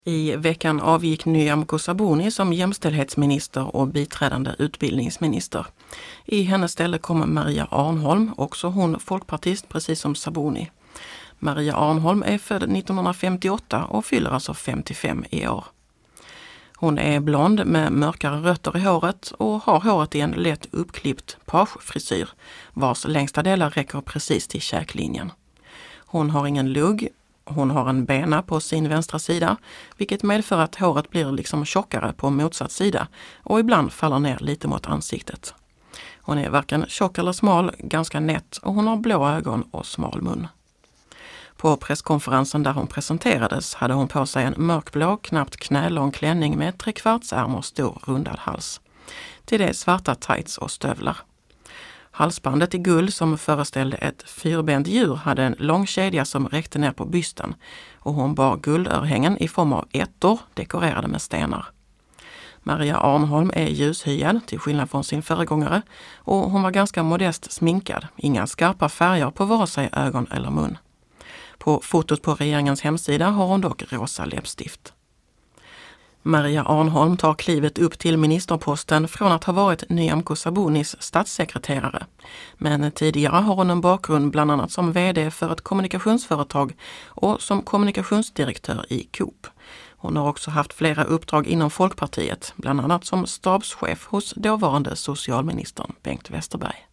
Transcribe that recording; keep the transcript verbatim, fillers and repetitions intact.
I veckan avgick Nyamko Sabuni som jämställdhetsminister och biträdande utbildningsminister. I hennes ställe kommer Maria Arnholm, också hon folkpartist precis som Sabuni. Maria Arnholm är född nittonhundrafemtioåtta och fyller alltså femtiofem i år. Hon är blond med mörkare rötter i håret och har håret i en lätt uppklippt pagefrisyr, vars längsta delar räcker precis till käklinjen. Hon har ingen lugg. Hon har en bena på sin vänstra sida, vilket medför att håret blir liksom tjockare på motsatt sida och ibland faller ner lite mot ansiktet. Hon är varken tjock eller smal, ganska nätt, och hon har blå ögon och smal mun. På presskonferensen där hon presenterades hade hon på sig en mörkblå, knappt knälång klänning med trekvartsärm och stor rundad hals. Till det svarta tights och stövlar. Halsbandet i guld som föreställde ett fyrbent djur hade en lång kedja som räckte ner på bysten, och hon bar guldörhängen i form av ettor dekorerade med stenar. Maria Arnholm är ljushyad till skillnad från sin föregångare, och hon var ganska modest sminkad, inga skarpa färger på vare sig ögon eller mun. På fotot på regeringens hemsida har hon dock rosa läppstift. Maria Arnholm tar klivet upp till ministerposten från att ha varit Nyamko Sabunis statssekreterare. Men tidigare har hon en bakgrund bland annat som vd för ett kommunikationsföretag och som kommunikationsdirektör i Coop. Hon har också haft flera uppdrag inom Folkpartiet, bland annat som stabschef hos dåvarande socialministern Bengt Westerberg.